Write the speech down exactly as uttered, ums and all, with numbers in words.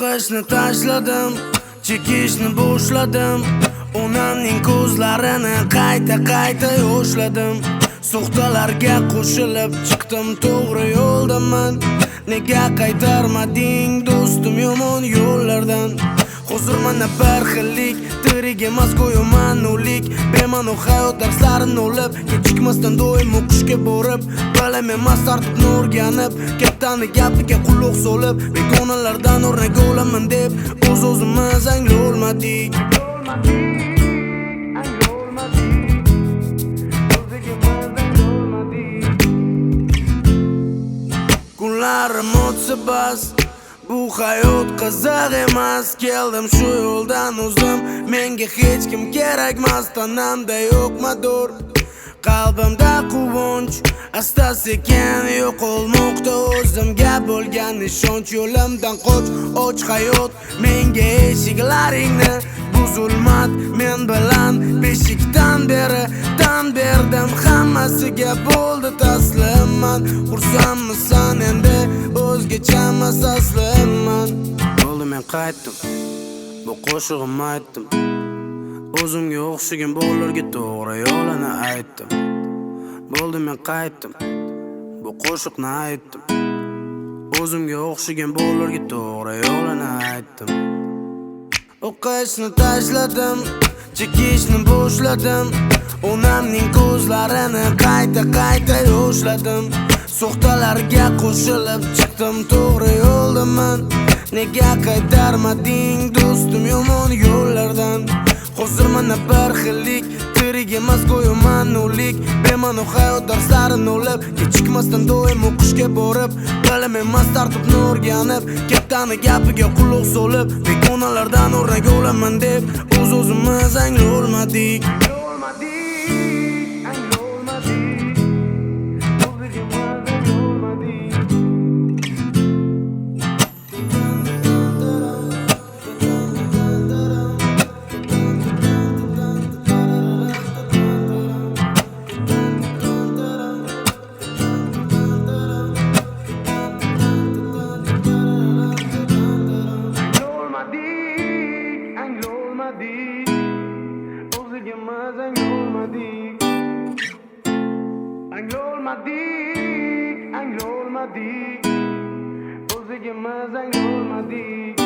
O'qishni tashladim, chekishni boshladim. Onamning ko'zlarini qayta qayta yoshladim. So'xtalarga qo'shilib chiqdim, to'g'ri yo'ldaman. Nega qaytarmading do'stim yomon yo'llardan? Hozir mana bir xillik, tirik emas go'yo ma'nolik. Bema'no hayot darslarini olib, kechikmasdan doim o'qishga borib, bilim emas tartibni o'rganib, kattani gapiga quloq solib, begonalardan o'rnak olaman deb o'z-o'zimiz anglolmadik. Kunlarim o'tsa bas, bu hayot qiziq emas. Keldim shu yo'ldan o'zim, menga hech kim kerakmas. Tanamda yo'q mador, qalbimda quvonch asta sekin yo'qolmoqda. O'zimga bo'lgan ishonch, yo'limdan qoch, och hayot menga eshiklaringni. Bu zulmat men bilan beshikdan beri tan berdim, hammasiga bo'ldi taslimman. Xursandmisan endi, o'zgachamas asliman. Bo'ldi men qaytdim, bu qo'shig'im aytdim, o'zimga o'xshagan bolalarga to'g'ri yo'lini aytdim. Bo'ldi men qaytdim, bu qo'shiqni aytdim, o'zimga o'xshagan bolalarga to'g'ri yo'lini aytdim. O'qishni tashladim, chekishni boshladim. Onamning ko'zlarini qayta qayta yoshladim. So'xtalarga qo'shilib chiqdim, to'g'ri yo'ldaman. Nega qaytarmading do'stim yomon yo'llardan? Hozir mana bir xillik, tirik emas go'yo ma'nolik. Bema'no hayot darslarini olib, kechikmasdan doim o'qishga borib, bilim emas tartibni o'rganib, kattani gapiga quloq solib, begonalardan o'rnak olaman deb o'z-o'zimiz anglolmadik. Anglolmadik, o'zigimiz anglolmadik.